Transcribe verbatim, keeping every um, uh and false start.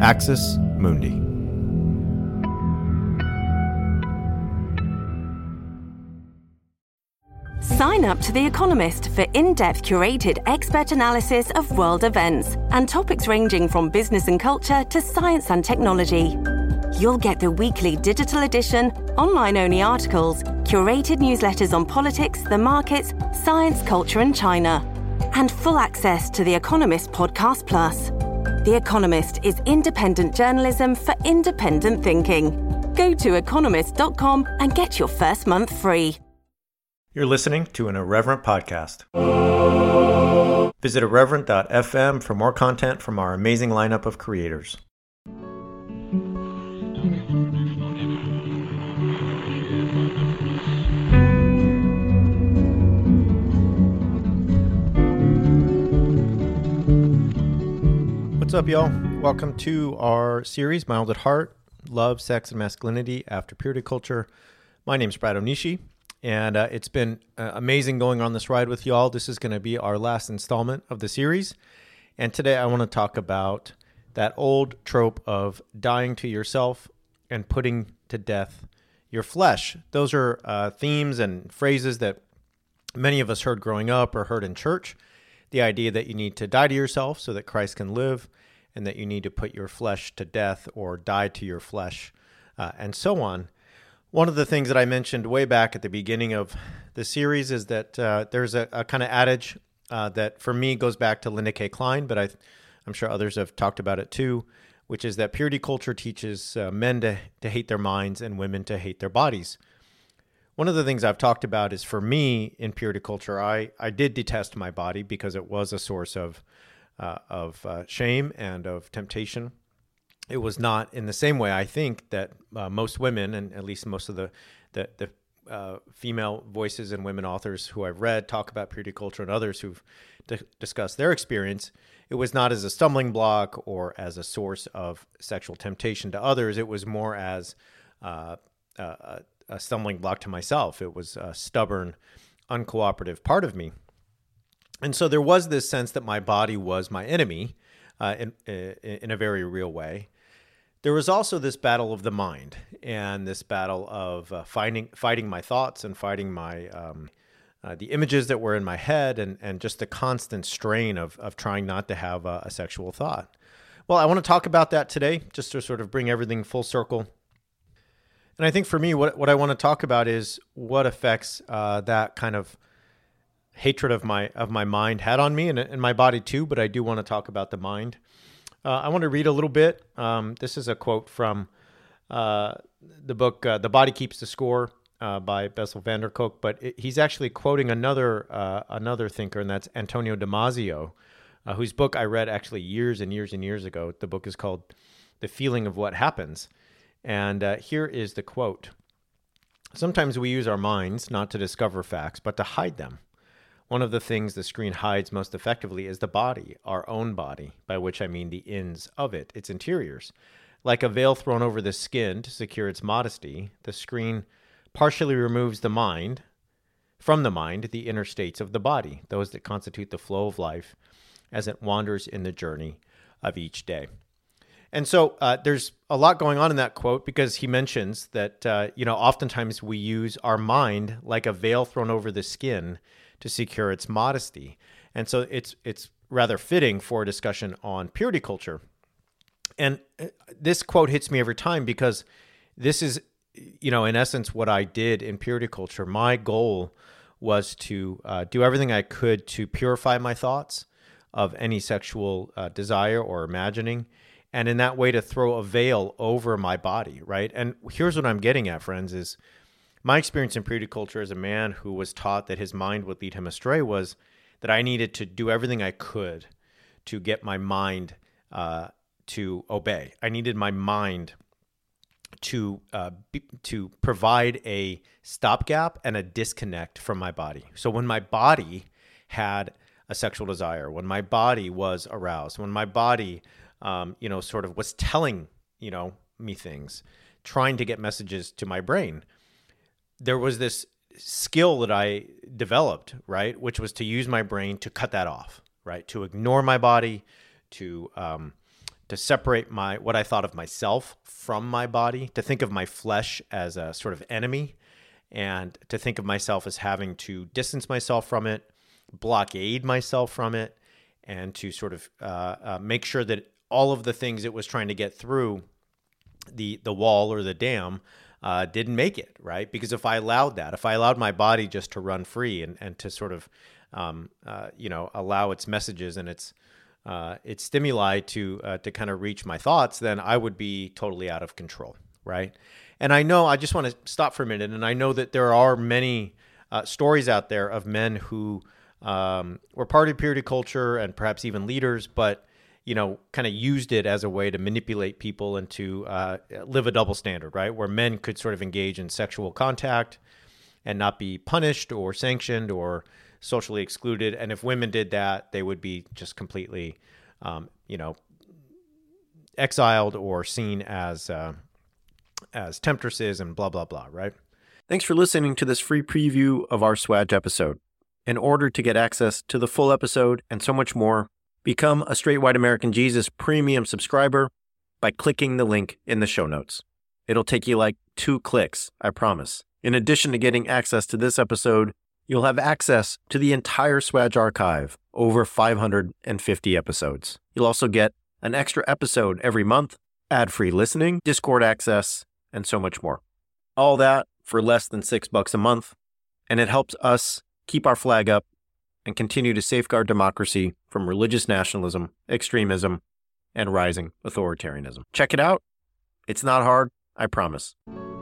Axis Mundi. Sign up to The Economist for in-depth curated expert analysis of world events and topics ranging from business and culture to science and technology. You'll get the weekly digital edition, online-only articles, curated newsletters on politics, the markets, science, culture and China, and full access to The Economist Podcast Plus. The Economist is independent journalism for independent thinking. Go to economist dot com and get your first month free. You're listening to an Irreverent podcast. Visit irreverent dot f m for more content from our amazing lineup of creators. What's up, y'all? Welcome to our series, Mild at Heart, Love, Sex, and Masculinity After Purity Culture. My name's Brad Onishi. And uh, it's been uh, amazing going on this ride with y'all. This is going to be our last installment of the series. And today I want to talk about that old trope of dying to yourself and putting to death your flesh. Those are uh, themes and phrases that many of us heard growing up or heard in church. The idea that you need to die to yourself so that Christ can live, and that you need to put your flesh to death or die to your flesh, uh, and so on. One of the things that I mentioned way back at the beginning of the series is that uh, there's a, a kind of adage uh, that for me goes back to Linda K. Klein, but I, I'm sure others have talked about it too, which is that purity culture teaches uh, men to, to hate their minds and women to hate their bodies. One of the things I've talked about is for me in purity culture, I, I did detest my body because it was a source of, uh, of uh, shame and of temptation. It was not in the same way, I think, that uh, most women, and at least most of the the, the uh, female voices and women authors who I've read talk about purity culture, and others who've d- discussed their experience, it was not as a stumbling block or as a source of sexual temptation to others. It was more as uh, a, a stumbling block to myself. It was a stubborn, uncooperative part of me. And so there was this sense that my body was my enemy uh, in, in a very real way. There was also this battle of the mind and this battle of uh, fighting, fighting my thoughts and fighting my um, uh, the images that were in my head, and, and just the constant strain of of trying not to have a, a sexual thought. Well, I want to talk about that today, just to sort of bring everything full circle. And I think for me, what what I want to talk about is what effects uh, that kind of hatred of my of my mind had on me and, and my body too. But I do want to talk about the mind. Uh, I want to read a little bit. Um, this is a quote from uh, the book uh, The Body Keeps the Score uh, by Bessel van der Kolk, but it, he's actually quoting another uh, another thinker, and that's Antonio Damasio, uh, whose book I read actually years and years and years ago. The book is called The Feeling of What Happens. And uh, here is the quote. "Sometimes we use our minds not to discover facts, but to hide them. One of the things the screen hides most effectively is the body, our own body, by which I mean the ins of it, its interiors. Like a veil thrown over the skin to secure its modesty, the screen partially removes the mind, from the mind, the inner states of the body, those that constitute the flow of life as it wanders in the journey of each day." And so uh, there's a lot going on in that quote, because he mentions that, uh, you know, oftentimes we use our mind like a veil thrown over the skin to secure its modesty. And so it's it's rather fitting for a discussion on purity culture. And this quote hits me every time, because this is, you know, in essence, what I did in purity culture. My goal was to uh, do everything I could to purify my thoughts of any sexual uh, desire or imagining, and in that way to throw a veil over my body, right? And here's what I'm getting at, friends, is my experience in purity culture as a man who was taught that his mind would lead him astray was that I needed to do everything I could to get my mind uh, to obey. I needed my mind to uh, be, to provide a stopgap and a disconnect from my body. So when my body had a sexual desire, when my body was aroused, when my body, um, you know, sort of was telling, you know, me things, trying to get messages to my brain, there was this skill that I developed, right, which was to use my brain to cut that off, right, to ignore my body, to um, to to separate my what I thought of myself from my body, to think of my flesh as a sort of enemy, and to think of myself as having to distance myself from it, blockade myself from it, and to sort of uh, uh, make sure that all of the things it was trying to get through the the wall or the dam uh, didn't make it, right? Because if I allowed that, if I allowed my body just to run free and, and to sort of, um, uh, you know, allow its messages and its uh, its stimuli to uh, to kind of reach my thoughts, then I would be totally out of control, right? And I know, I just want to stop for a minute, and I know that there are many uh, stories out there of men who um, were part of purity culture and perhaps even leaders, but you know, kind of used it as a way to manipulate people and to uh, live a double standard, right? Where men could sort of engage in sexual contact and not be punished or sanctioned or socially excluded. And if women did that, they would be just completely, um, you know, exiled or seen as uh, as temptresses and blah, blah, blah, right? Thanks for listening to this free preview of our Swag episode. In order to get access to the full episode and so much more, become a Straight White American Jesus premium subscriber by clicking the link in the show notes. It'll take you like two clicks, I promise. In addition to getting access to this episode, you'll have access to the entire Swag archive, over five hundred fifty episodes. You'll also get an extra episode every month, ad-free listening, Discord access, and so much more. All that for less than six bucks a month, and it helps us keep our flag up and continue to safeguard democracy from religious nationalism, extremism, and rising authoritarianism. Check it out. It's not hard, I promise.